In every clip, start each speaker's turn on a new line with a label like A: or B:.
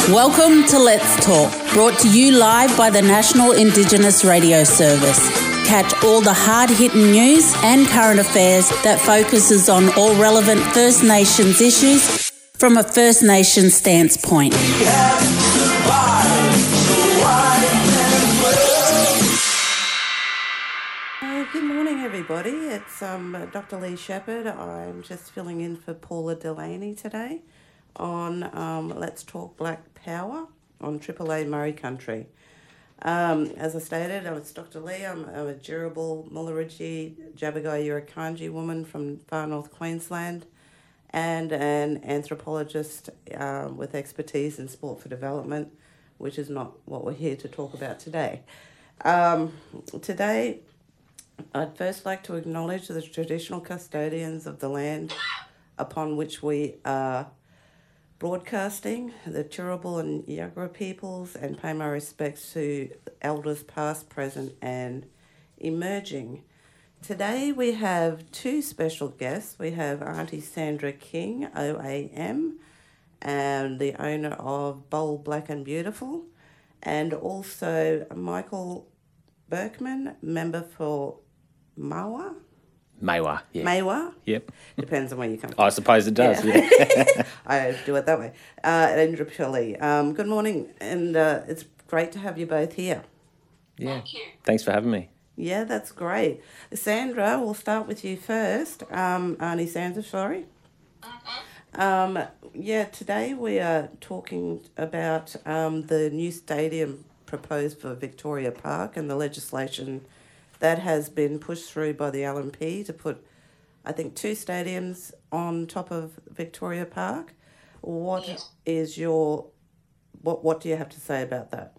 A: Welcome to Let's Talk, brought to you live by the National Indigenous Radio Service. Catch all the hard-hitting news and current affairs that focuses on all relevant First Nations issues from a First Nation stance point.
B: Good morning, everybody. It's Dr. Lee Shepherd. I'm just filling in for Paula Delaney today on Let's Talk Black Power on Triple A Murray Country. As I stated, it's Dr. Lee. I'm a durable Mullaridgee Jabbergai Yurakanji woman from far north Queensland and an anthropologist with expertise in sport for development, which is not what we're here to talk about today. Today, I'd first like to acknowledge the traditional custodians of the land upon which we are broadcasting, the Turrbal and Yagara peoples, and pay my respects to elders past, present and emerging. Today we have two special guests. We have Auntie Sandra King, OAM, and the owner of Bowl Black and Beautiful, and also Michael Berkman, member for Maiwa, yeah. Maiwa?
C: Yep.
B: Depends on where you come from.
C: I suppose it does, yeah.
B: I do it that way. And Indrapilli. Good morning, and it's great to have you both here.
C: Yeah. Thank you. Thanks for having me.
B: Yeah, that's great. Sandra, we'll start with you first. Auntie Sandra, sorry. Today we are talking about the new stadium proposed for Victoria Park and the legislation that has been pushed through by the LNP to put, I think, two stadiums on top of Victoria Park. What do you have to say about that?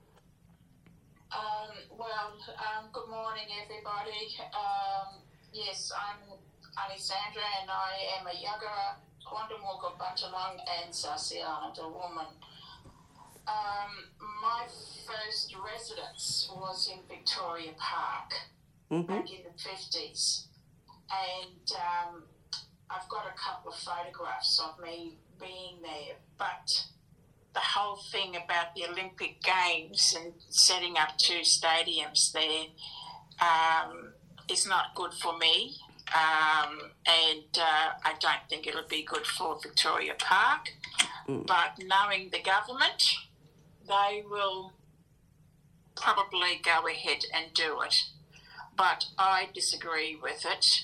D: Good morning, everybody. Yes, I'm Auntie Sandra, and I am a Yagara, Quandamooka, Buntalong and South Islander woman. My first residence was in Victoria Park back in the 50s. And I've got a couple of photographs of me being there. But the whole thing about the Olympic Games and setting up two stadiums there is not good for me. And I don't think it'll be good for Victoria Park. But knowing the government, they will probably go ahead and do it. But I disagree with it,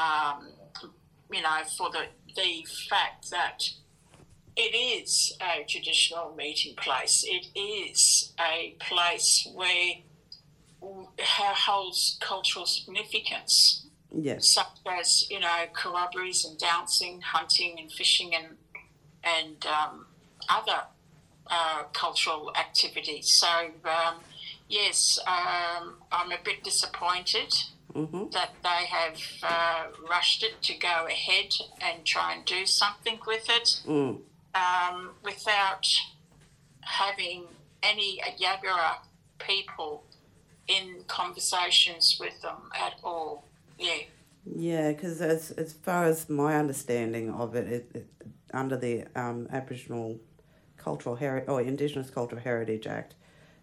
D: for the fact that it is a traditional meeting place. It is a place where holds cultural significance.
B: Yes.
D: Such as, corroborees and dancing, hunting and fishing and other cultural activities. So, yes, I'm a bit disappointed that they have rushed it to go ahead and try and do something with it without having any Yagara people in conversations with them at all. Yeah.
B: Yeah, because as far as my understanding of it under the Aboriginal Cultural Heritage or Indigenous Cultural Heritage Act,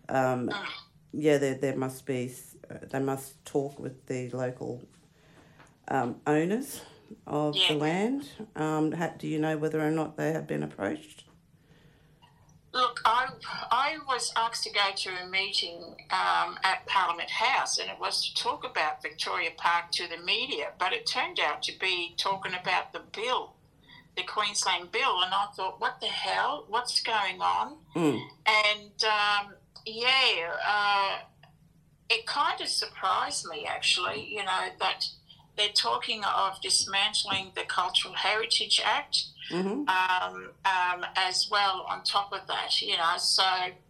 B: there must be. They must talk with the local owners of the land. Do you know whether or not they have been approached?
D: Look, I was asked to go to a meeting at Parliament House, and it was to talk about Victoria Park to the media, but it turned out to be talking about the bill, the Queensland bill, and I thought, what the hell? What's going on? And, it kind of surprised me, actually, that they're talking of dismantling the Cultural Heritage Act as well on top of that, So,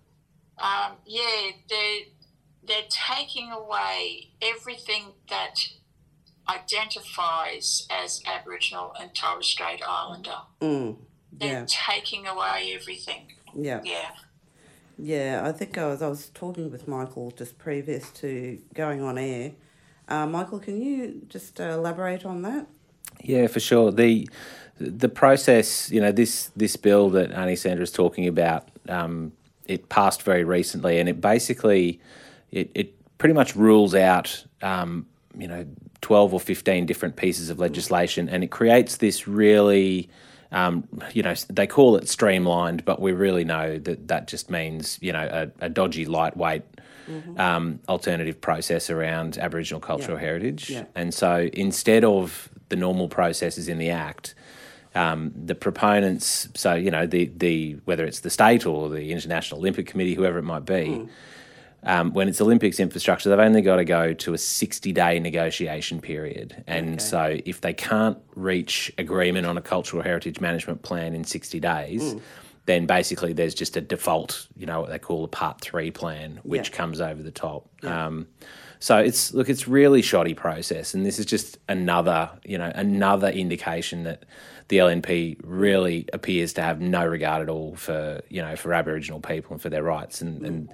D: they're taking away everything that identifies as Aboriginal and Torres Strait Islander. They're taking away everything.
B: Yeah. Yeah, I think I was talking with Michael just previous to going on air. Michael, can you just elaborate on that?
C: Yeah, for sure. the process, this bill that Aunty Sandra is talking about, it passed very recently, and it basically it pretty much rules out 12 or 15 different pieces of legislation, and it creates this really, they call it streamlined, but we really know that just means, a dodgy, lightweight alternative process around Aboriginal cultural heritage. Yeah. And so instead of the normal processes in the Act, the proponents, so, the whether it's the state or the International Olympic Committee, whoever it might be, when it's Olympics infrastructure, they've only got to go to a 60-day negotiation period. And so if they can't reach agreement on a cultural heritage management plan in 60 days, then basically there's just a default, what they call a Part 3 plan, which comes over the top. Yeah. So it's really shoddy process, and this is just another indication that the LNP really appears to have no regard at all for Aboriginal people and for their rights.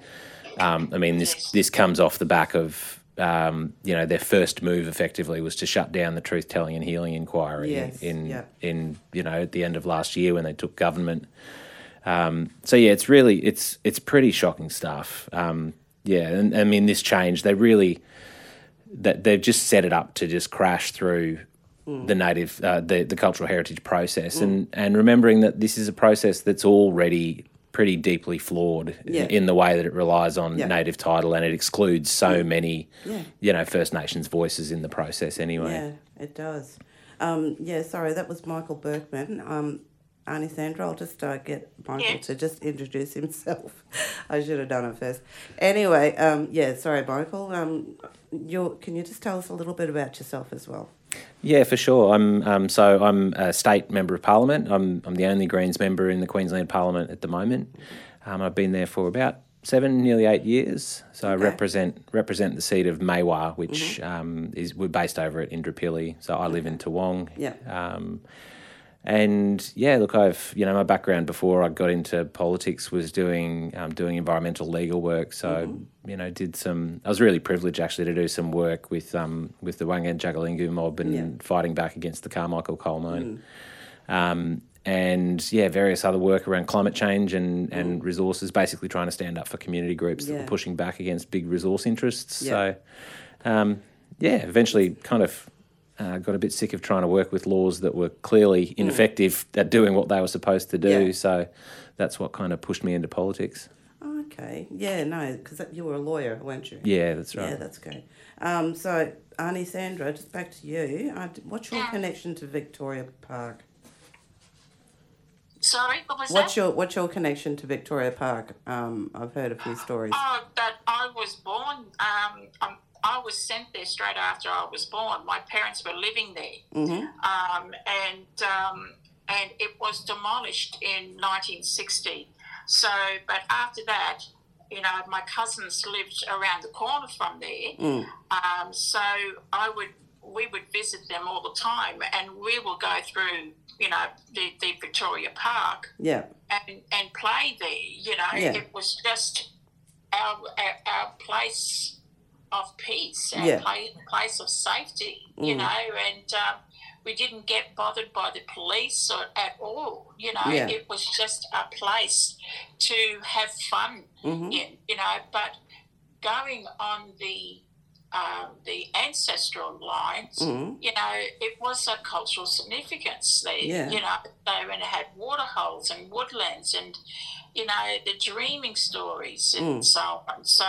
C: This comes off the back of their first move effectively was to shut down the Truth Telling and Healing Inquiry at the end of last year when they took government. It's pretty shocking stuff. This change, they've just set it up to just crash through the native, the cultural heritage process, and remembering that this is a process that's already pretty deeply flawed in the way that it relies on native title, and it excludes so many, First Nations voices in the process anyway.
B: Yeah, it does. Sorry, that was Michael Berkman. Aunty Sandra, I'll just get Michael to just introduce himself. I should have done it first. Anyway, sorry, Michael. Can you just tell us a little bit about yourself as well?
C: Yeah, for sure. I'm a state member of Parliament. I'm the only Greens member in the Queensland Parliament at the moment. I've been there for about 7, nearly 8 years. So I represent the seat of Maiwar, which we're based over at Indooroopilly. So I live in Toowong. Yeah. I've my background before I got into politics was doing environmental legal work. So I was really privileged actually to do some work with the Wangan Jagalingou mob and fighting back against the Carmichael coal mine, various other work around climate change and resources, basically trying to stand up for community groups that were pushing back against big resource interests. Yeah. So eventually kind of. Got a bit sick of trying to work with laws that were clearly ineffective at doing what they were supposed to do. Yeah. So that's what kind of pushed me into politics.
B: Okay. Yeah, no, because you were a lawyer, weren't you?
C: Yeah, that's right.
B: Yeah, that's great. So, Aunty Sandra, just back to you. What's your connection to Victoria Park?
D: Sorry, what was that?
B: What's your connection to Victoria Park? I've heard a few stories.
D: Oh, that I was born... I was sent there straight after I was born. My parents were living there, and it was demolished in 1960. So, but after that, my cousins lived around the corner from there. So we would visit them all the time, and we will go through, the Victoria Park, and play there. It was just our place of peace and place of safety, and we didn't get bothered by the police at all. It was just a place to have fun in. But going on the ancestral lines, it was a cultural significance there. They had water holes and woodlands, and the dreaming stories and so on. So.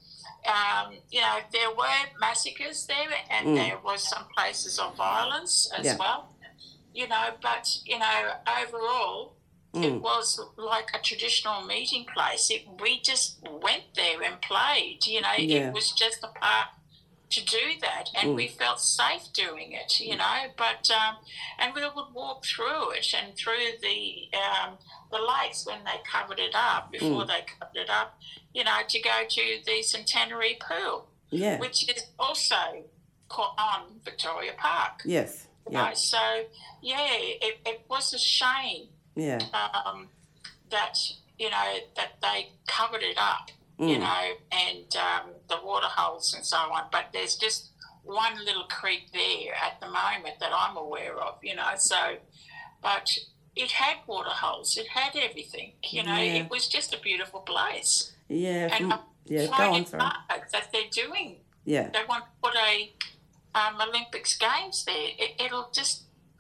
D: There were massacres there, and there was some places of violence as well. But overall, it was like a traditional meeting place. We just went there and played. It was just a park to do that, and we felt safe doing it. But and we would walk through it and through the lakes when they covered it up. Before they covered it up. To go to the Centenary Pool, which is also on Victoria Park.
B: Yes. Yeah.
D: So, it was a shame that, that they covered it up, and the water holes and so on. But there's just one little creek there at the moment that I'm aware of, So, but it had water holes. It had everything. You know, it was just a beautiful place.
B: Yeah.
D: And
B: Go on, sorry.
D: That they're doing.
B: Yeah.
D: They want to put a Olympics Games there. It'll just,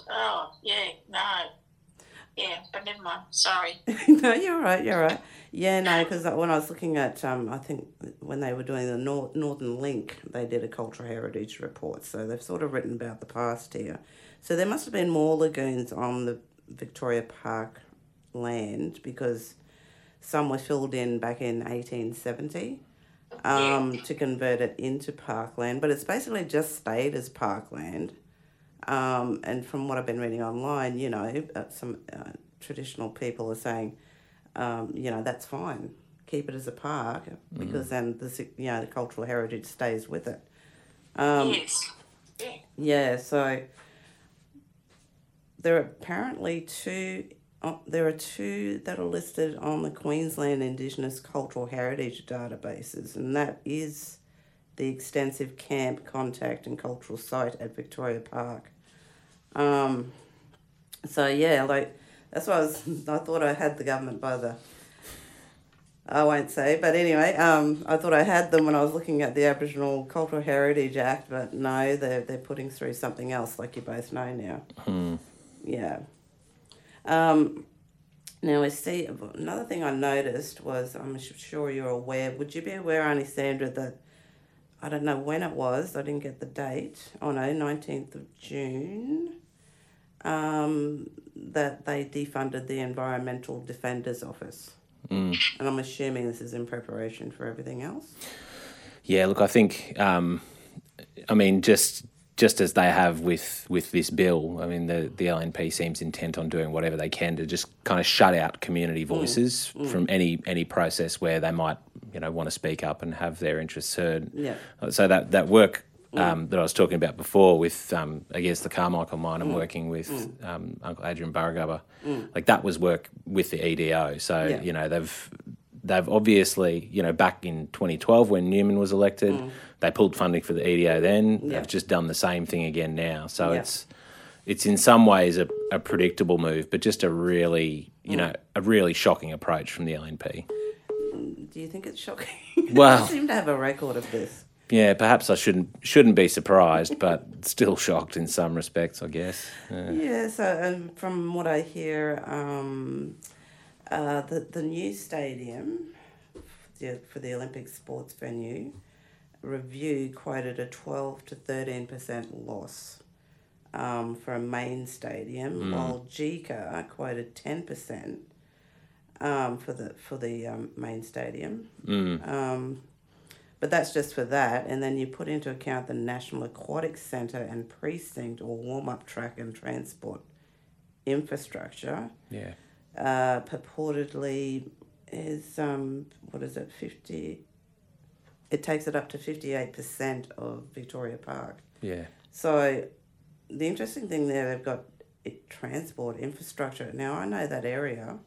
D: but never mind. Sorry.
B: No, you're right. Yeah, no, because when I was looking at, I think when they were doing the Northern Link, they did a cultural heritage report. So they've sort of written about the past here. So there must have been more lagoons on the Victoria Park land because some were filled in back in 1870 to convert it into parkland. But it's basically just stayed as parkland. And from what I've been reading online, you know, some traditional people are saying, you know, that's fine. Keep it as a park because then the cultural heritage stays with it.
D: Yes.
B: Yeah. So there are apparently two that are listed on the Queensland Indigenous Cultural Heritage databases, and that is the extensive camp, contact and cultural site at Victoria Park. So yeah, like that's why I thought I had the government by the, I won't say, but anyway, I thought I had them when I was looking at the Aboriginal Cultural Heritage Act, but no, they're putting through something else, like you both know now. Yeah. Now I see another thing I noticed was, I'm sure you're aware, would you be aware, Auntie Sandra, that I don't know when it was, I didn't get the date, 19th of June, that they defunded the Environmental Defenders Office. And I'm assuming this is in preparation for everything else?
C: Yeah, look, I think, just as they have with this bill, I mean, the LNP seems intent on doing whatever they can to just kind of shut out community voices from any process where they might, you know, want to speak up and have their interests heard.
B: Yeah.
C: So that work that I was talking about before with against the Carmichael mine and working with Uncle Adrian Burragubba, like that was work with the EDO. So you know they've obviously, you know, back in 2012 when Newman was elected, they pulled funding for the EDO then.
B: Yeah.
C: They've just done the same thing again now. So it's in some ways a predictable move, but just a really, you know, a really shocking approach from the LNP.
B: Do you think it's shocking?
C: Well,
B: I seem to have a record of this.
C: Yeah, perhaps I shouldn't be surprised, but still shocked in some respects, I guess.
B: Yeah, so from what I hear, the new stadium for the Olympic sports venue review quoted a 12 to 13% loss for a main stadium, while JICA quoted 10% for the main stadium. But that's just for that, and then you put into account the National Aquatic Centre and precinct or warm-up track and transport infrastructure.
C: Yeah.
B: Purportedly is 50? It takes it up to 58% of Victoria Park.
C: Yeah.
B: So the interesting thing there, they've got transport infrastructure. Now I know that area,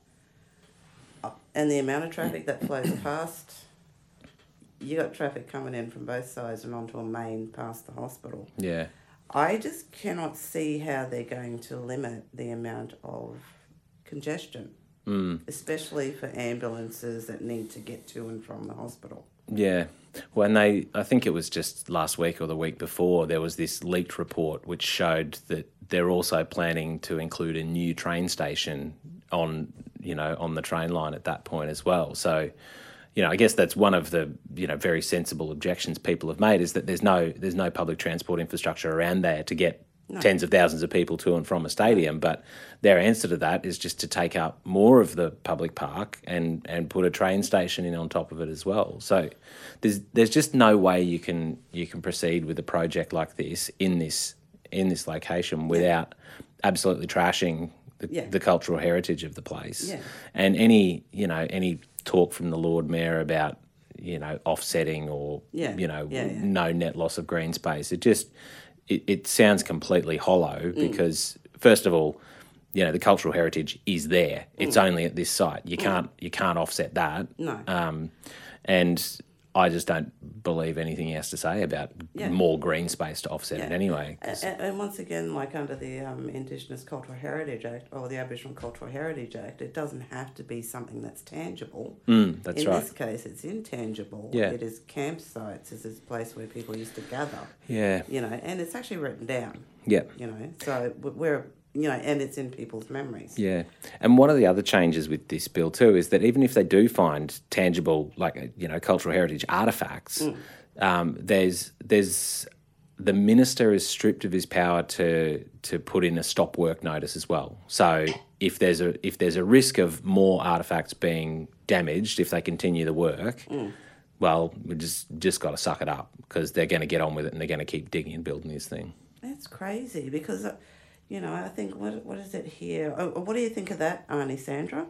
B: and the amount of traffic that flows past. You got traffic coming in from both sides and onto a main past the hospital.
C: Yeah.
B: I just cannot see how they're going to limit the amount of congestion, especially for ambulances that need to get to and from the hospital.
C: Yeah. When I think it was just last week or the week before, there was this leaked report which showed that they're also planning to include a new train station on the train line at that point as well. So, you know, I guess that's one of the, you know, very sensible objections people have made, is that there's no public transport infrastructure around there to get tens of thousands of people to and from a stadium. But their answer to that is just to take up more of the public park and put a train station in on top of it as well. So there's just no way you can proceed with a project like this in this location without absolutely trashing the cultural heritage of the place. Yeah. And any talk from the Lord Mayor about, you know, offsetting or, no net loss of green space. It sounds completely hollow because, first of all, you know, the cultural heritage is there. It's only at this site. You can't offset that.
B: No.
C: And I just don't believe anything he has to say about more green space to offset it anyway.
B: And once again, like under the Indigenous Cultural Heritage Act or the Aboriginal Cultural Heritage Act, it doesn't have to be something that's tangible.
C: That's
B: In
C: right.
B: this case, it's intangible.
C: Yeah.
B: It is campsites. It's this place where people used to gather.
C: Yeah.
B: You know, and it's actually written down.
C: Yeah.
B: You know, so we're, you know, and it's in people's memories.
C: Yeah. And one of the other changes with this bill too is that even if they do find tangible, like, you know, cultural heritage artefacts, there's the minister is stripped of his power to put in a stop work notice as well. So if there's a risk of more artefacts being damaged if they continue the work, well, we just got to suck it up because they're going to get on with it and they're going to keep digging and building this thing.
B: That's crazy because, you know, I think, what is it here? What do you think of that, Arnie Sandra?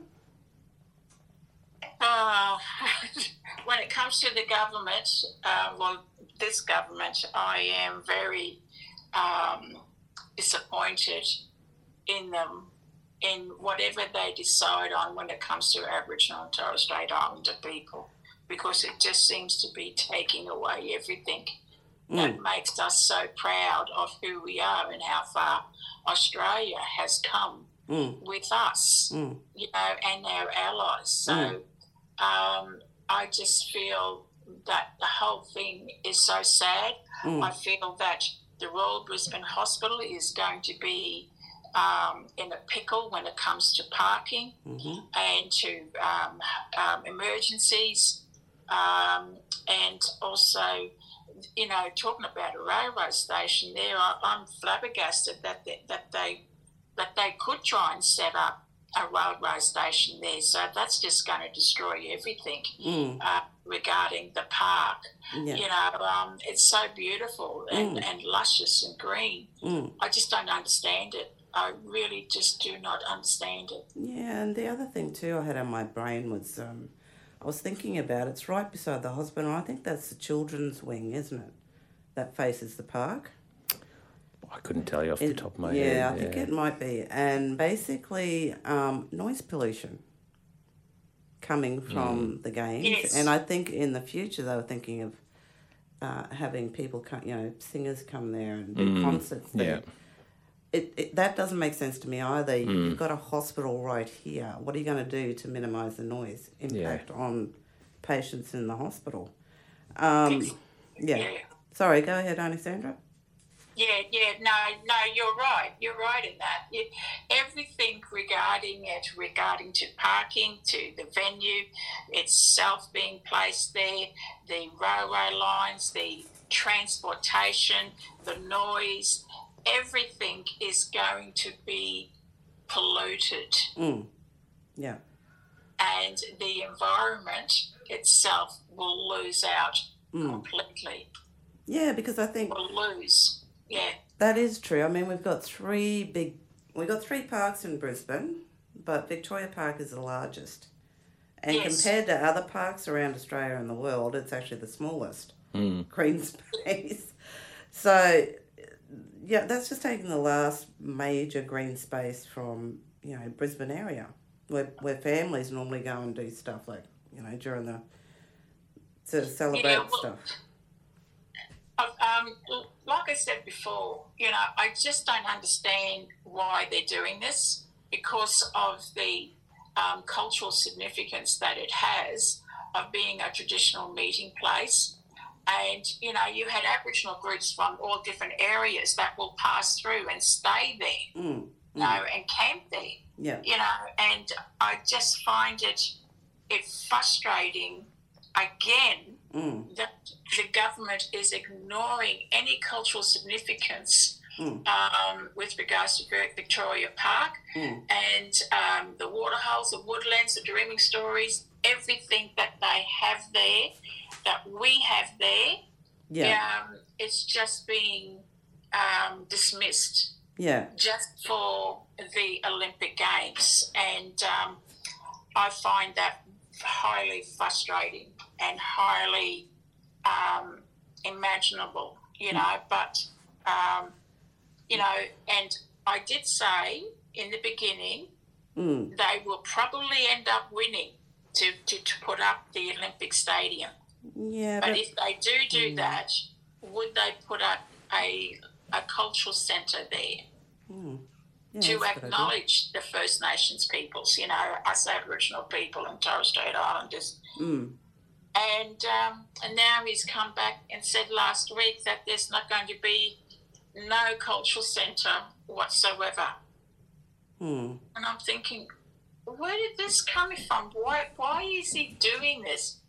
D: When it comes to the government, this government, I am very disappointed in them, in whatever they decide on when it comes to Aboriginal and Torres Strait Islander people, because it just seems to be taking away everything that makes us so proud of who we are and how far Australia has come with us, you know, and our allies. So I just feel that the whole thing is so sad. I feel that the Royal Brisbane Hospital is going to be in a pickle when it comes to parking and to emergencies, and also, you know, talking about a railway station there, I'm flabbergasted that they could try and set up a railway station there. So that's just going to destroy everything regarding the park. Yeah. You know, it's so beautiful and luscious and green. I just don't understand it. I really just do not understand it.
B: Yeah, and the other thing too I had on my brain was I was thinking about, it's right beside the hospital. I think that's the children's wing, isn't it? That faces the park.
C: I couldn't tell you off the top of my
B: head.
C: Yeah,
B: I think it might be. And basically noise pollution coming from the games.
D: Yes.
B: And I think in the future they were thinking of having people come, you know, singers come there and do concerts there.
C: Yeah.
B: That doesn't make sense to me either. You've got a hospital right here. What are you going to do to minimise the noise impact on patients in the hospital? Sorry, go ahead, Arnie Sandra.
D: No, you're right. You're right in that. Everything regarding to parking, to the venue itself being placed there, the railway lines, the transportation, the noise, everything is going to be polluted.
B: Yeah.
D: And the environment itself will lose out completely.
B: Yeah, because I think...
D: Will lose. Yeah.
B: That is true. I mean, we've got three parks in Brisbane, but Victoria Park is the largest. And compared to other parks around Australia and the world, it's actually the smallest green space. So, yeah, that's just taking the last major green space from, you know, Brisbane area, where families normally go and do stuff like, you know, during the... to celebrate stuff.
D: Like I said before, you know, I just don't understand why they're doing this, because of the cultural significance that it has of being a traditional meeting place. And, you know, you had Aboriginal groups from all different areas that will pass through and stay there, you know, and camp there.
B: Yeah.
D: You know, and I just find it frustrating again that the government is ignoring any cultural significance with regards to Victoria Park and the waterholes, the woodlands, the dreaming stories, everything that they have there, that we have there. Yeah. It's just being dismissed.
B: Yeah.
D: Just for the Olympic Games. And I find that highly frustrating and highly imaginable, you know, but, you know, and I did say in the beginning they will probably end up winning to put up the Olympic Stadium.
B: Yeah,
D: But if they do that, would they put up a cultural centre there
B: yeah,
D: to
B: that's a good idea.
D: acknowledge the First Nations peoples, us Aboriginal people and Torres Strait Islanders? And now he's come back and said last week that there's not going to be no cultural centre whatsoever. And I'm thinking, where did this come from? Why is he doing this?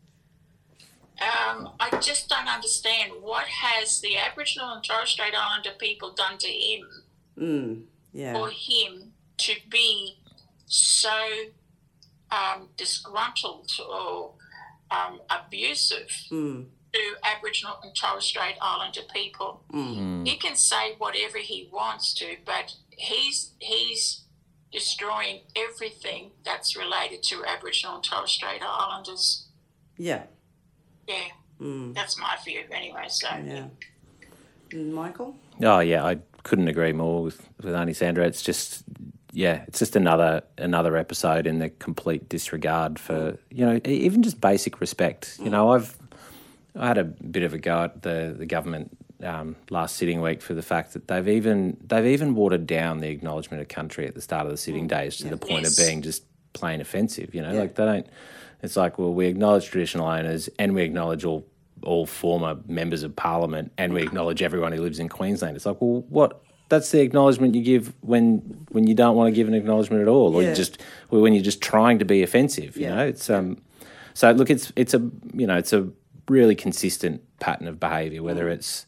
D: I just don't understand. What has the Aboriginal and Torres Strait Islander people done to him for him to be so disgruntled or abusive to Aboriginal and Torres Strait Islander people? He can say whatever he wants to, but he's destroying everything that's related to Aboriginal and Torres Strait Islanders.
B: Yeah.
D: Yeah, that's my view anyway. So
B: Yeah. Michael?
C: Oh yeah, I couldn't agree more with Auntie Sandra. It's just another episode in the complete disregard for even just basic respect. I had a bit of a go at the government last sitting week for the fact that they've even watered down the acknowledgement of country at the start of the sitting days to the point of being just plain offensive. Like they don't. It's like, well, we acknowledge traditional owners and we acknowledge all former members of parliament and we acknowledge everyone who lives in Queensland. It's like, well, what? That's the acknowledgement you give when you don't want to give an acknowledgement at all, or when you're just trying to be offensive. It's so look, it's a really consistent pattern of behaviour, whether it's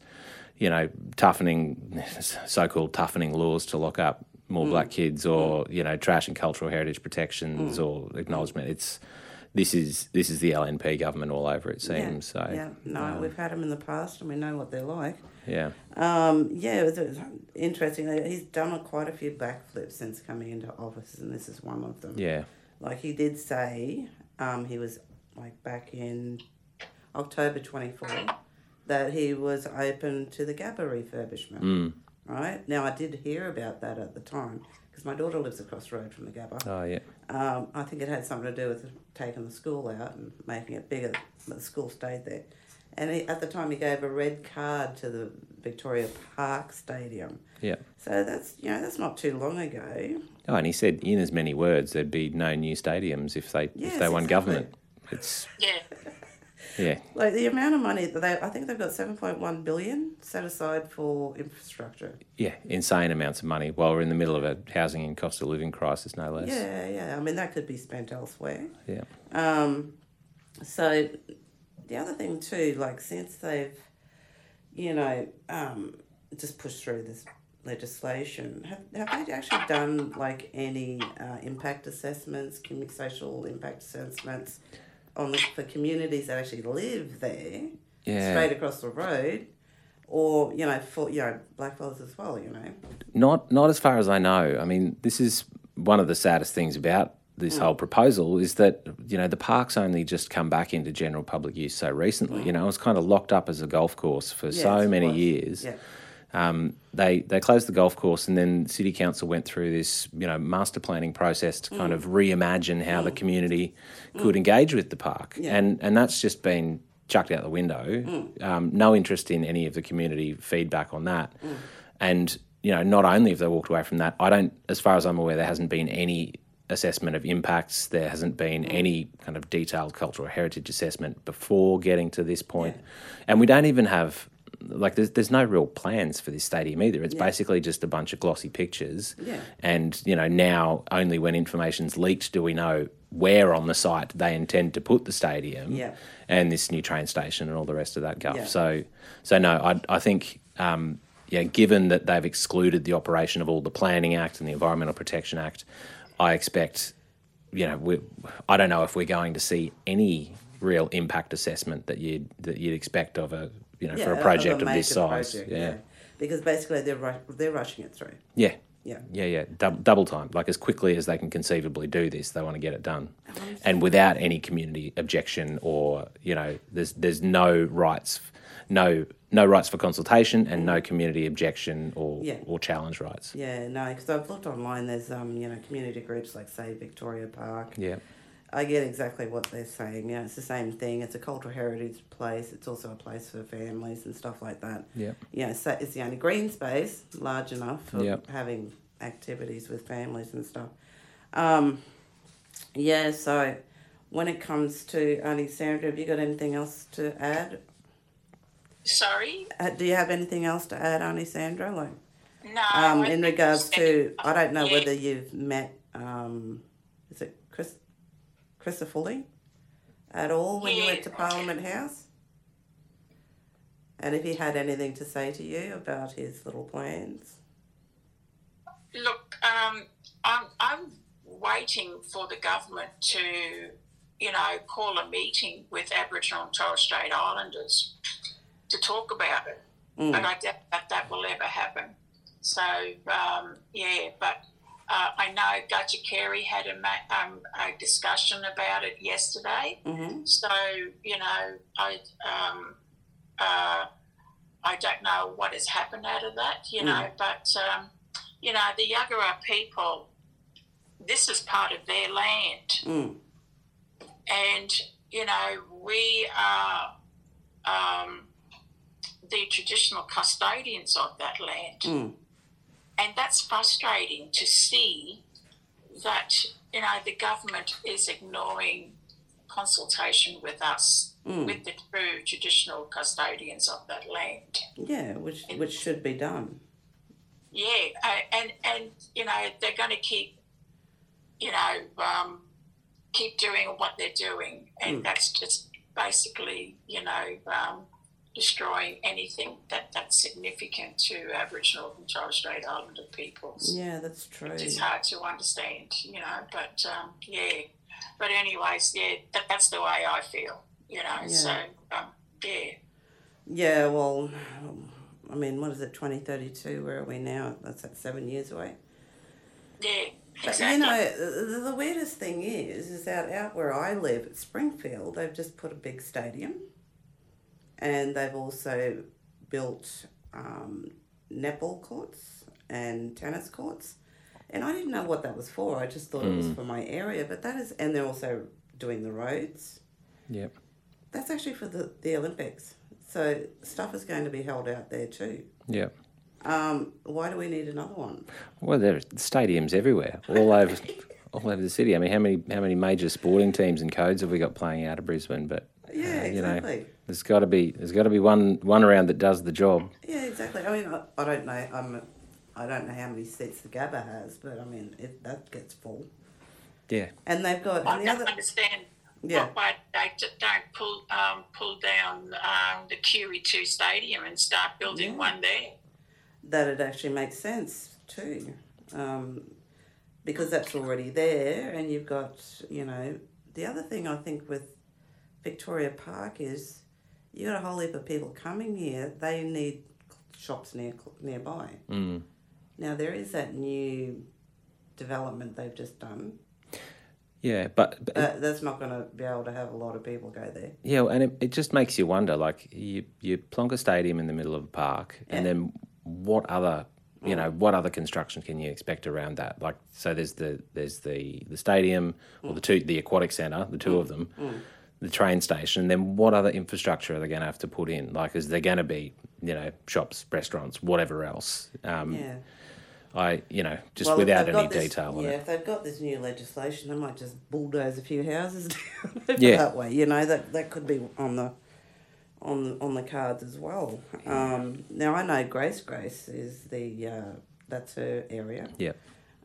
C: so-called toughening laws to lock up more black kids, or trash and cultural heritage protections, or acknowledgement. This is the LNP government all over, it seems.
B: We've had them in the past and we know what they're like.
C: Yeah.
B: It was interesting. He's done quite a few backflips since coming into office, and this is one of them.
C: Yeah.
B: Like he did say, he was like back in October 24 that he was open to the Gabba refurbishment. Right? Now, I did hear about that at the time because my daughter lives across the road from the Gabba.
C: Oh, yeah.
B: I think it had something to do with taking the school out and making it bigger, but the school stayed there. And at the time, he gave a red card to the Victoria Park Stadium.
C: Yeah.
B: So that's not too long ago.
C: Oh, and he said in as many words there'd be no new stadiums if they won government. It's yeah.
B: Like the amount of money that I think they've got $7.1 billion set aside for infrastructure.
C: Yeah, insane amounts of money while we're in the middle of a housing and cost of living crisis, no less.
B: Yeah. I mean, that could be spent elsewhere.
C: Yeah.
B: So the other thing too, like since they've, just pushed through this legislation, have they actually done like any impact assessments, social impact assessments for communities that actually live there, straight across the road, or for blackfellas as well?
C: Not as far as I know. I mean, this is one of the saddest things about this whole proposal is that the park's only just come back into general public use so recently. It was kind of locked up as a golf course for so many years. Yeah. They closed the golf course, and then City Council went through this master planning process to kind of reimagine how the community could engage with the park, and that's just been chucked out the window. No interest in any of the community feedback on that, and not only have they walked away from that, as far as I'm aware, there hasn't been any assessment of impacts. There hasn't been any kind of detailed cultural heritage assessment before getting to this point, and we don't even have. Like there's no real plans for this stadium either. It's basically just a bunch of glossy pictures. Yeah. And, now only when information's leaked do we know where on the site they intend to put the stadium and this new train station and all the rest of that guff. Yeah. So no, I think, given that they've excluded the operation of all the Planning Act and the Environmental Protection Act, I expect, I don't know if we're going to see any real impact assessment that you'd expect of a for a project of this size. Yeah.
B: Because basically they're rushing it through.
C: Yeah. Double time. Like as quickly as they can conceivably do this, they want to get it done, and without any community objection or there's no rights for consultation and no community objection or challenge rights.
B: Yeah, no, because I've looked online. There's community groups like say Victoria Park.
C: Yeah.
B: I get exactly what they're saying. Yeah, it's the same thing. It's a cultural heritage place. It's also a place for families and stuff like that.
C: Yeah.
B: So it's the only green space large enough for
C: Yep.
B: having activities with families and stuff. So when it comes to Auntie Sandra, have you got anything else to add?
D: Sorry?
B: Do you have anything else to add, Auntie Sandra? Like,
D: No.
B: in regards to, I don't know
D: Yeah.
B: whether you've met, is it Christopher Foley at all when you went to Parliament House? And if he had anything to say to you about his little plans?
D: Look, I'm waiting for the government to, call a meeting with Aboriginal and Torres Strait Islanders to talk about it. But I doubt that will ever happen. So, but I know Gudger Carey had a discussion about it yesterday.
B: Mm-hmm.
D: So, I don't know what has happened out of that, but, the Yagara people, this is part of their land. And, we are the traditional custodians of that land. And that's frustrating to see that, the government is ignoring consultation with us, with the true traditional custodians of that land.
B: Yeah, which should be done.
D: Yeah, and they're going to keep, keep doing what they're doing. And that's just basically, destroying anything that's significant to Aboriginal and Torres Strait Islander peoples.
B: Yeah, that's true.
D: It's hard to understand, but But anyways, that's the way I feel, so,
B: Yeah, well, I mean, what is it, 2032? Where are we now? That's 7 years away.
D: Yeah,
B: But,
D: exactly.
B: the weirdest thing is that out where I live at Springfield, they've just put a big stadium. And they've also built netball courts and tennis courts. And I didn't know what that was for. I just thought it was for my area. But that is, and they're also doing the roads.
C: Yep.
B: That's actually for the Olympics. So stuff is going to be held out there too.
C: Yep.
B: Why do we need another one?
C: Well, there are stadiums everywhere, all over the city. I mean, how many major sporting teams and codes have we got playing out of Brisbane? But
B: Yeah, exactly.
C: there's got to be one around that does the job.
B: Yeah, exactly. I mean, I don't know. I don't know how many seats the Gabba has, but I mean, that gets full.
C: Yeah.
B: And they've got
D: I don't understand
B: Yeah.
D: why they don't pull down the QE2 stadium and start building one there.
B: that it actually makes sense too, because that's already there, and you've got the other thing I think with Victoria Park is you got a whole heap of people coming here. They need shops nearby. Now there is that new development they've just done.
C: Yeah, but
B: That's not going to be able to have a lot of people go there.
C: yeah, and it just makes you wonder. Like you plonk a stadium in the middle of a park, and then what other what other construction can you expect around that? Like, so there's the stadium or the aquatic centre, the two of them, the train station. And then what other infrastructure are they going to have to put in? Like, is there going to be shops, restaurants, whatever else? Without any detail on it.
B: If they've got this new legislation, they might just bulldoze a few houses down that way. That could be on the cards as well. Now I know Grace is that's her area.
C: Yeah.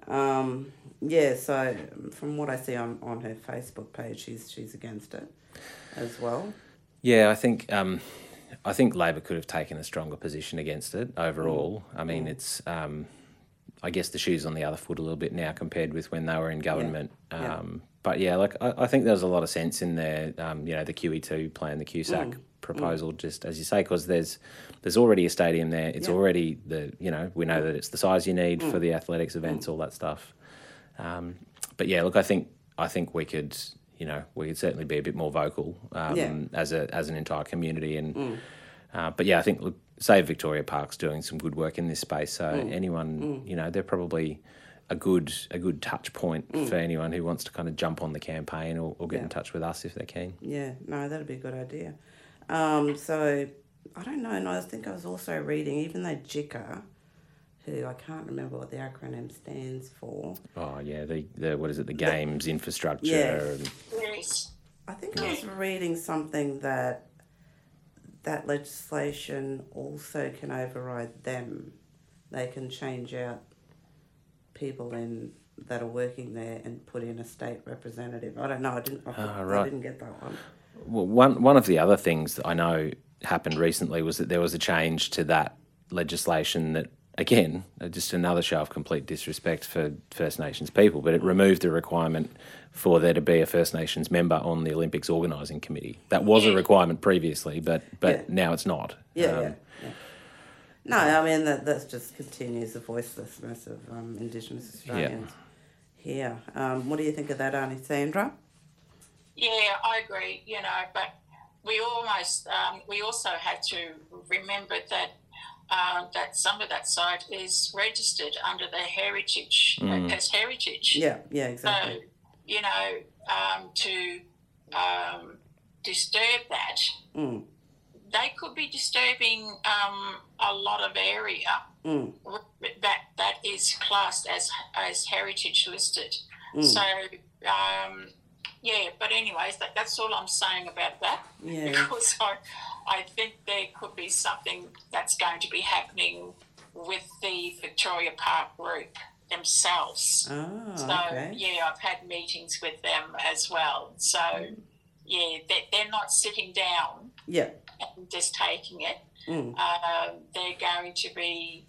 B: So from what I see on her Facebook page, she's against it as well.
C: Yeah, I think Labor could have taken a stronger position against it overall. I mean, it's I guess the shoe's on the other foot a little bit now compared with when they were in government. But yeah, I think there's a lot of sense in there. The QE2 plan, the QSAC proposal, just as you say, because there's already a stadium there. It's already we know that it's the size you need for the athletics events, all that stuff. But yeah, look, I think we could certainly be a bit more vocal as an entire community, and but yeah, I think Save Victoria Park's doing some good work in this space. So anyone, they're probably a good touch point for anyone who wants to kind of jump on the campaign or get in touch with us if they're keen.
B: Yeah, no, that'd be a good idea. So I don't know, and I think I was also reading, even though JICA, who I can't remember what the acronym stands for.
C: Oh yeah, the what is it? The games infrastructure.
B: Yeah.
C: And,
D: Yes.
B: I think I was reading something that legislation also can override them. They can change out people that are working there and put in a state representative. I don't know. I didn't get that one.
C: well, one of the other things that I know happened recently was that there was a change to that legislation that, again, just another show of complete disrespect for First Nations people, but it removed the requirement for there to be a First Nations member on the Olympics organising committee. That was a requirement previously, but now it's not.
B: Yeah. No, I mean, that just continues the voicelessness of Indigenous Australians here. What do you think of that, Auntie Sandra?
D: Yeah, I agree, but we also had to remember that that some of that site is registered under the heritage, as heritage.
B: Yeah, exactly.
D: So, to disturb that, they could be disturbing a lot of area that is classed as heritage listed. So, but anyways, that's all I'm saying about that.
B: Yeah.
D: Because I think there could be something that's going to be happening with the Victoria Park group themselves.
B: Oh,
D: so,
B: okay.
D: I've had meetings with them as well. So, they're not sitting down and just taking it. They're going to be,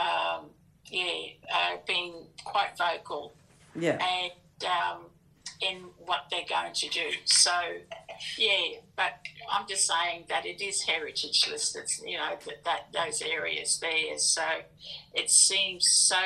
D: being quite vocal.
B: Yeah.
D: And in what they're going to do. So, but I'm just saying that it is heritage listed, that those areas there. So it seems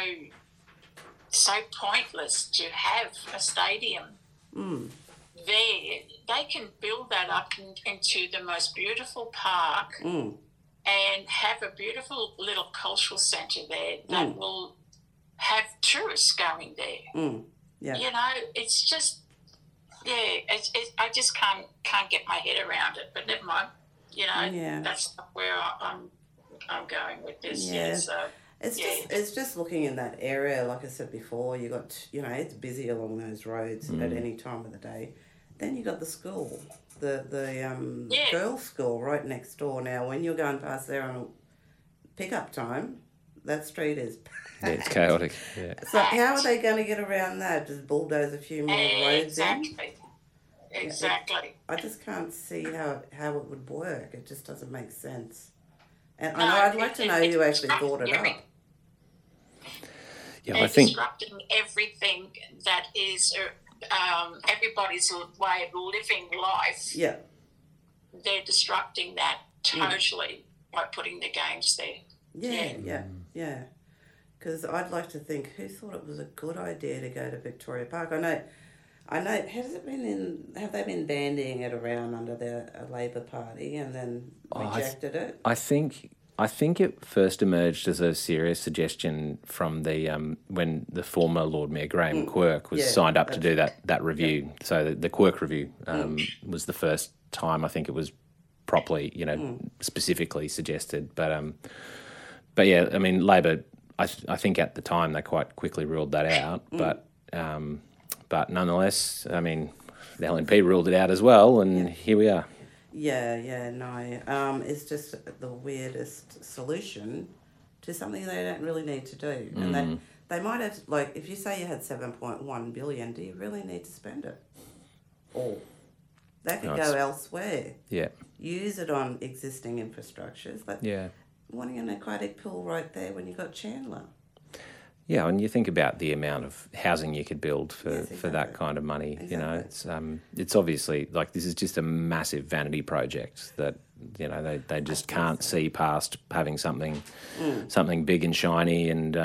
D: so pointless to have a stadium there. They can build that up into the most beautiful park and have a beautiful little cultural centre there that will have tourists going there.
B: Yeah.
D: It's just, I just can't get my head around it. But never mind, that's where I'm going with this.
B: Yeah.
D: So
B: it's just looking in that area. Like I said before, you got it's busy along those roads at any time of the day. Then you got the school, the girls' school right next door. Now, when you're going past there on pickup time, that street is packed.
C: It's chaotic. Yeah.
B: So how are they going to get around that? Just bulldoze a few more roads in?
D: Exactly.
B: I just can't see how it would work. It just doesn't make sense. And I'd like to know who actually thought it up.
C: Yeah,
D: they're
C: I think
D: disrupting everything that is everybody's way of living life.
B: Yeah.
D: They're disrupting that totally by putting the games there.
B: Yeah. Because I'd like to think, who thought it was a good idea to go to Victoria Park? I know. Have they been bandying it around under the Labor Party and then rejected it?
C: I think it first emerged as a serious suggestion from the when the former Lord Mayor Graham Quirk was signed up to do that review. Yeah. So the Quirk review was the first time I think it was properly, specifically suggested. But yeah, I mean, Labor, I think at the time they quite quickly ruled that out. But nonetheless, I mean, the LNP ruled it out as well, and here we are.
B: It's just the weirdest solution to something they don't really need to do. And they might have, like, if you say you had 7.1 billion, do you really need to spend it all? That could go elsewhere.
C: Yeah.
B: Use it on existing infrastructures. But wanting an aquatic pool right there when you've got Chandler.
C: Yeah, and you think about the amount of housing you could build for that kind of money.
B: Exactly.
C: It's obviously like this is just a massive vanity project that they just can't see past having something big and shiny and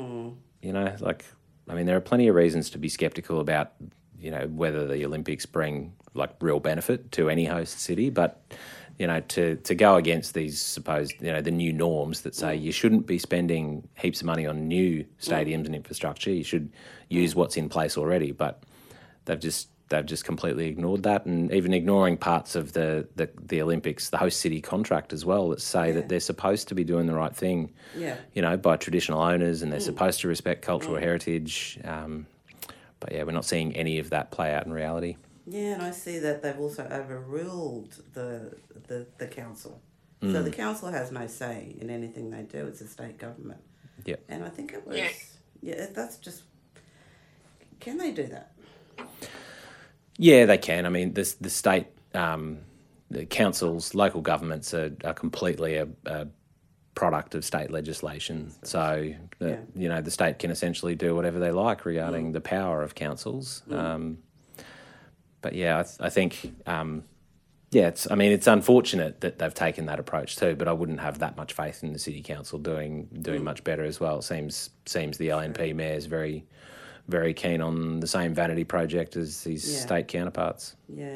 C: there are plenty of reasons to be skeptical about whether the Olympics bring like real benefit to any host city, but you know, to go against these supposed, you know, the new norms that say you shouldn't be spending heaps of money on new stadiums and infrastructure. You should use what's in place already. But they've just completely ignored that, and even ignoring parts of the Olympics, the host city contract as well, that say that they're supposed to be doing the right thing, you know, by traditional owners, and they're supposed to respect cultural heritage. But yeah, we're not seeing any of that play out in reality.
B: Yeah, and I see that they've also overruled the council. So the council has no say in anything they do. It's a state government.
C: Yeah.
B: And I think it was, that's just, can they do that?
C: Yeah, they can. I mean, the state, the councils, local governments are completely a product of state legislation. So, you know, the state can essentially do whatever they like regarding the power of councils. But yeah, I think, it's unfortunate that they've taken that approach too. But I wouldn't have that much faith in the city council doing much better as well. It seems the LNP mayor's very, very keen on the same vanity project as his state counterparts.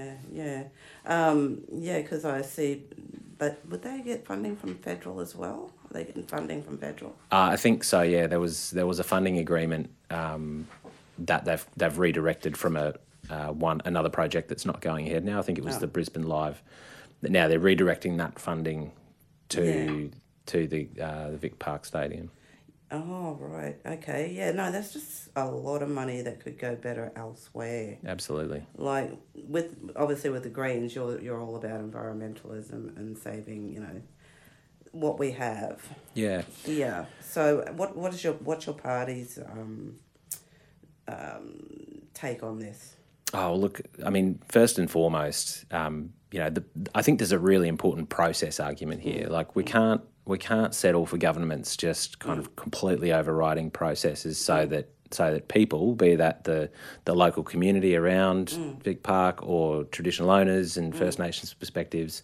B: Because I see, but would they get funding from federal as well? Are they getting funding from federal?
C: I think so. Yeah, there was a funding agreement that they've redirected from another project that's not going ahead now. I think it was the Brisbane Live. Now they're redirecting that funding to the Vic Park Stadium.
B: Oh, right. Okay. Yeah, no, that's just a lot of money that could go better elsewhere.
C: Absolutely.
B: Like, with the Greens, you're all about environmentalism and saving, you know, what we have.
C: Yeah.
B: Yeah. So what's your party's take on this?
C: Oh, look, I mean, first and foremost, you know, I think there's a really important process argument here. Like, we can't settle for governments just kind of completely overriding processes so that people, be that the local community around Vic Park or traditional owners and First Nations perspectives,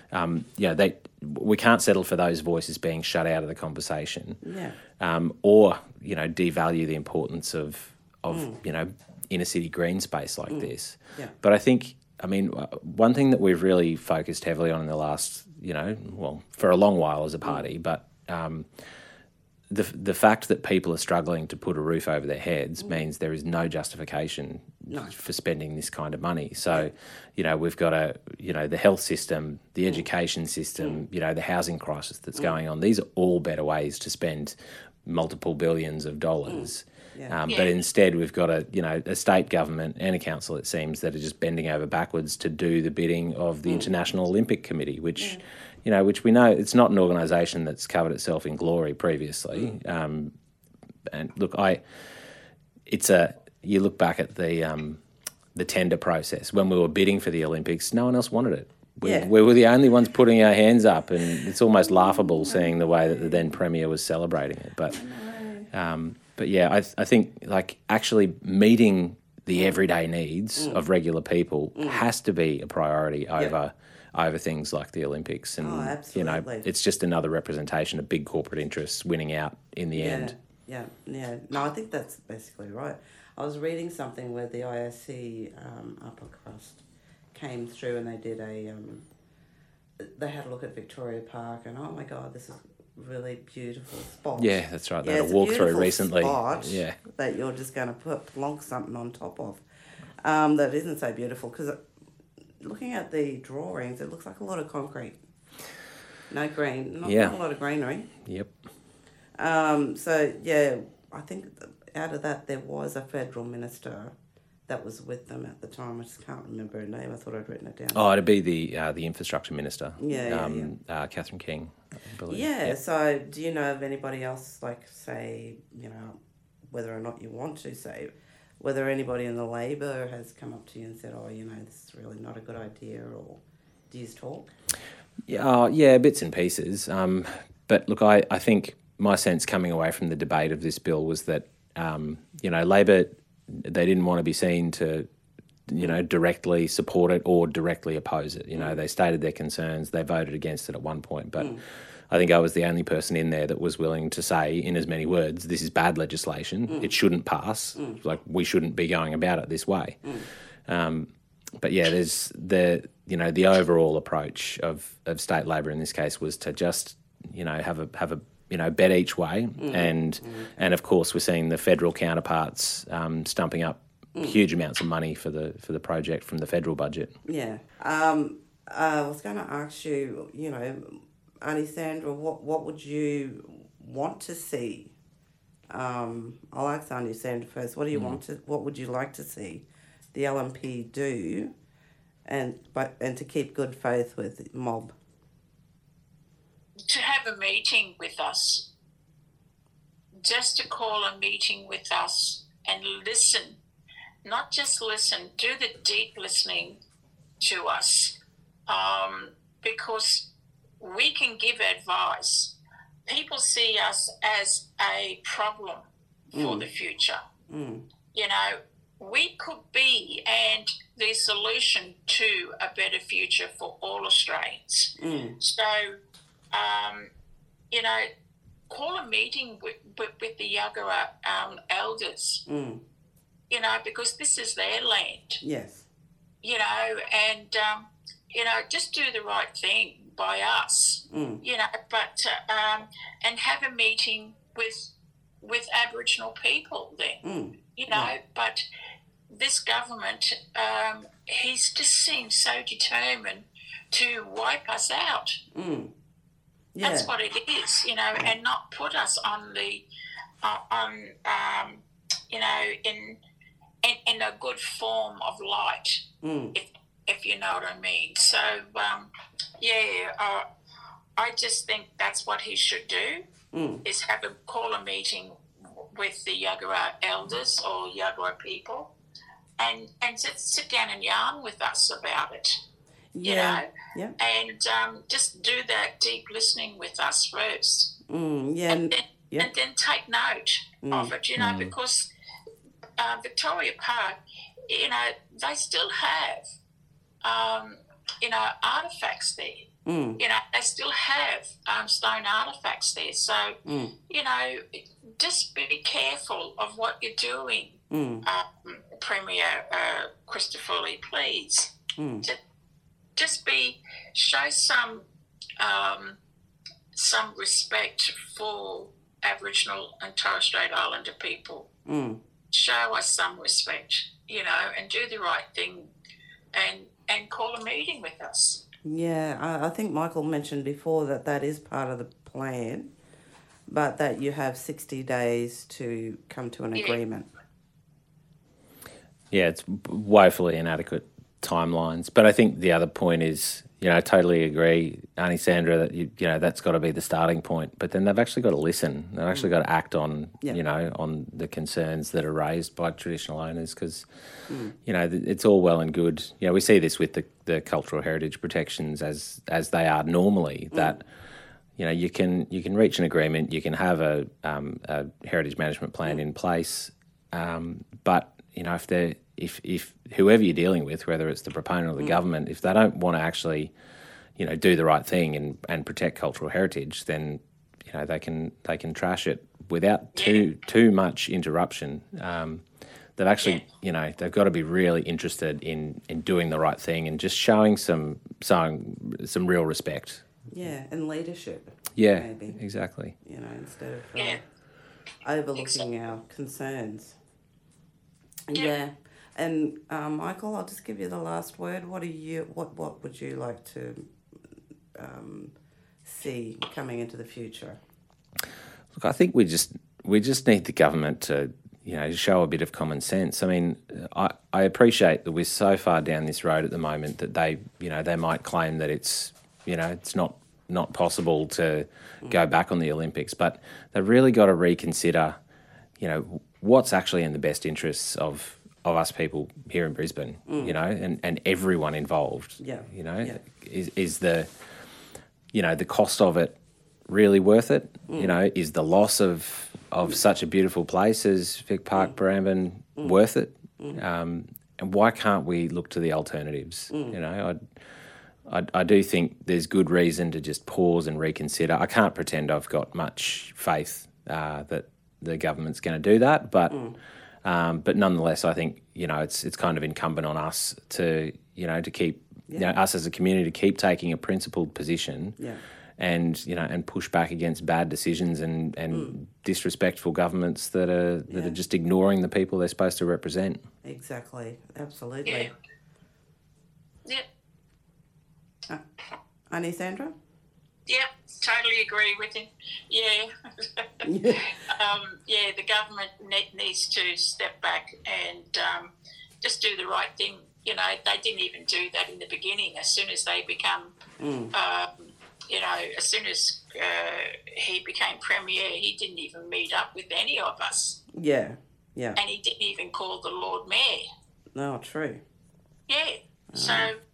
C: we can't settle for those voices being shut out of the conversation.
B: Yeah.
C: Or, you know, devalue the importance of you know, inner city green space like this.
B: Yeah.
C: But I think, I mean, one thing that we've really focused heavily on in the last, you know, well, for a long while as a party, but the fact that people are struggling to put a roof over their heads means there is no justification for spending this kind of money. So, you know, we've got the health system, the education system, you know, the housing crisis that's going on. These are all better ways to spend multiple billions of dollars. But instead we've got a state government and a council, it seems, that are just bending over backwards to do the bidding of the International Olympic Committee, which which we know it's not an organisation that's covered itself in glory previously. And look, you look back at the tender process when we were bidding for the Olympics, no one else wanted it. We were the only ones putting our hands up, and it's almost laughable seeing the way that the then Premier was celebrating it. But yeah, I think, like, actually meeting the everyday needs of regular people has to be a priority over things like the Olympics. And, you know, it's just another representation of big corporate interests winning out in the end.
B: Yeah. No, I think that's basically right. I was reading something where the ISC upper crust came through and they did they had a look at Victoria Park, and oh my God, this is really beautiful spot.
C: Yeah, that's right. They had a walkthrough recently.
B: Spot that you're just going to plonk something on top of. That isn't so beautiful, because looking at the drawings, it looks like a lot of concrete. No green, not a lot of greenery.
C: Yep.
B: So yeah, I think out of that there was a federal minister that was with them at the time. I just can't remember her name. I thought I'd written it down.
C: Oh, it'd be the infrastructure minister. Catherine King, I believe.
B: Yeah. So, do you know of anybody else, like, say, you know, whether or not you want to say, whether anybody in the Labor has come up to you and said, oh, you know, this is really not a good idea, or do you talk?
C: Yeah, bits and pieces. But look, I think my sense coming away from the debate of this bill was that, you know, Labor, they didn't want to be seen to, you know, directly support it or directly oppose it. You know, they stated their concerns. They voted against it at one point. But I think I was the only person in there that was willing to say, in as many words, this is bad legislation. It shouldn't pass. Like, we shouldn't be going about it this way. but yeah, there's the overall approach of state Labor in this case was to just have a bet each way, and of course we're seeing the federal counterparts stumping up huge amounts of money for the project from the federal budget.
B: Yeah. I was going to ask you, Auntie Sandra, what would you want to see? I'll ask Auntie Sandra first. What would you like to see the LNP do, and to keep good faith with mob?
D: To have a meeting with us, just to call a meeting with us and listen, not just listen, do the deep listening to us, because we can give advice. People see us as a problem for the future. We could be and the solution to a better future for all Australians. So, call a meeting with the Yagara elders, because this is their land.
B: Yes.
D: And, just do the right thing by us, but and have a meeting with Aboriginal people then, but this government, he's just seemed so determined to wipe us out. Yeah. That's what it is, and not put us on the, in a good form of light, if you know what I mean. So, I just think that's what he should do, is call a meeting with the Yagara elders or Yagara people and sit down and yarn with us about it, and just do that deep listening with us first. And then take note of it, because Victoria Park, they still have, artefacts there. They still have stone artefacts there. So, just be careful of what you're doing, Premier Christopher Lee, please. Just show some respect for Aboriginal and Torres Strait Islander people. Show us some respect, and do the right thing and call a meeting with us.
B: Yeah, I think Michael mentioned before that is part of the plan, but that you have 60 days to come to an agreement.
C: Yeah, it's woefully inadequate timelines. But I think the other point is, I totally agree, Auntie Sandra, that that's got to be the starting point. But then they've actually got to listen. They've actually got to act on, on the concerns that are raised by traditional owners, because, it's all well and good. We see this with the cultural heritage protections as they are normally, that, you can reach an agreement, you can have a heritage management plan in place, but, if whoever you're dealing with, whether it's the proponent or the government, if they don't want to actually, do the right thing and protect cultural heritage, then they can trash it without too much interruption. They've actually, they've got to be really interested in doing the right thing and just showing some real respect.
B: Yeah, and leadership.
C: Yeah,
B: maybe.
C: Exactly.
B: Instead of overlooking our concerns. Yeah. And Michael, I'll just give you the last word. What would you like to see coming into the future?
C: Look, I think we just need the government to show a bit of common sense. I mean, I appreciate that we're so far down this road at the moment that they might claim that it's not possible to go back on the Olympics, but they've really got to reconsider what's actually in the best interests of us people here in Brisbane, and everyone involved. Is the the cost of it really worth it? Is the loss of such a beautiful place as Vic Park, Barrambin worth it? And why can't we look to the alternatives? I do think there's good reason to just pause and reconsider. I can't pretend I've got much faith that the government's going to do that, but But nonetheless, I think, it's kind of incumbent on us to keep, us as a community to keep taking a principled position.
B: Yeah.
C: And push back against bad decisions and disrespectful governments that are just ignoring the people they're supposed to represent.
B: Exactly, absolutely.
D: Yeah.
B: Auntie Sandra?
D: Yeah, totally agree with him. Yeah. The government needs to step back and just do the right thing. They didn't even do that in the beginning. As soon as they become, as soon as he became Premier, he didn't even meet up with any of us.
B: Yeah.
D: And he didn't even call the Lord Mayor.
B: No, true.
D: Yeah. So,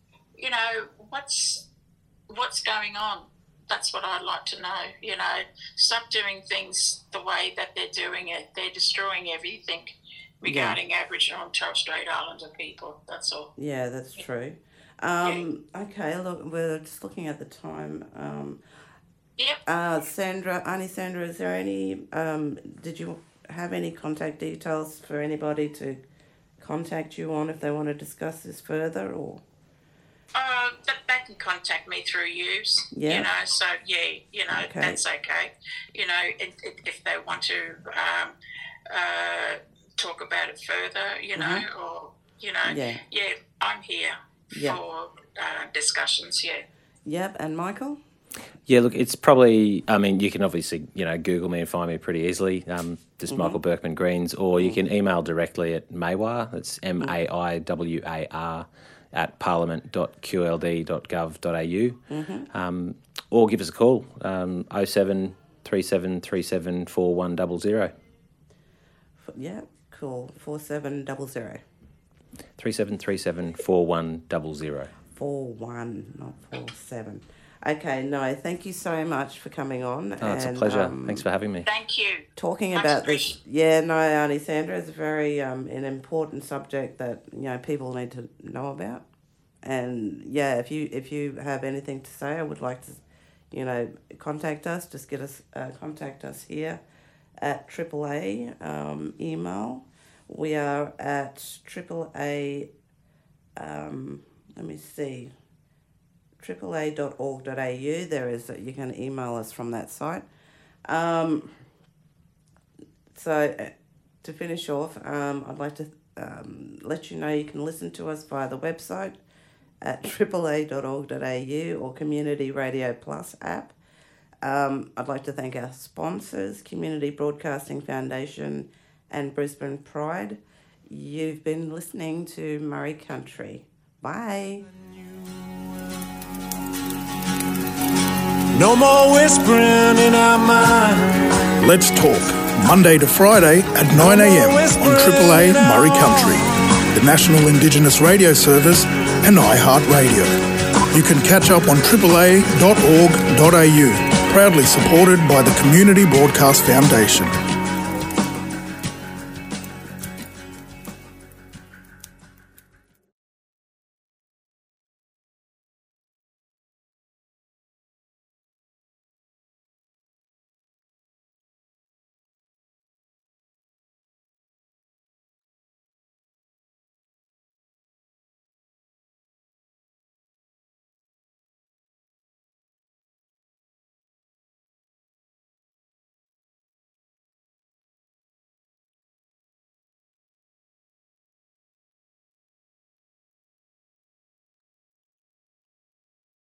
D: what's going on? That's what I'd like to know. Stop doing things the way that they're doing it. They're destroying everything regarding Aboriginal and Torres Strait Islander people. That's all.
B: Yeah, that's true. Okay, look, we're just looking at the time. Auntie Sandra, is there any, did you have any contact details for anybody to contact you on if they want to discuss this further, or?
D: They can contact me through yous,
B: okay.
D: That's okay. If they want to talk about it further, I'm here for discussions,
B: Yep, and Michael?
C: Yeah, look, it's probably, you can obviously, Google me and find me pretty easily, just Michael Berkman Greens, or you can email directly at Maiwar, that's MAIWAR, at parliament.qld.gov.au, or give us a call, 07 3737 4100.
B: Yeah, cool, 4700.
C: 3737 4100.
B: 41, not 47. Okay, no, thank you so much for coming on.
C: It's a pleasure. Thanks for having me.
D: Thank you.
B: Talking about this, Auntie Sandra, is very an important subject that people need to know about. And if you have anything to say, I would like to, contact us. Just contact us here at AAA email. We are at AAA. Let me see. AAA.org.au. You can email us from that site. So to finish off, I'd like to let you know you can listen to us via the website at AAA.org.au or Community Radio Plus app. I'd like to thank our sponsors, Community Broadcasting Foundation and Brisbane Pride. You've been listening to Murray Country. Bye.
E: No more whispering in our mind. Let's talk. Monday to Friday at 9 a.m. on AAA Murray Country, the National Indigenous Radio Service and iHeartRadio. You can catch up on AAA.org.au, proudly supported by the Community Broadcast Foundation.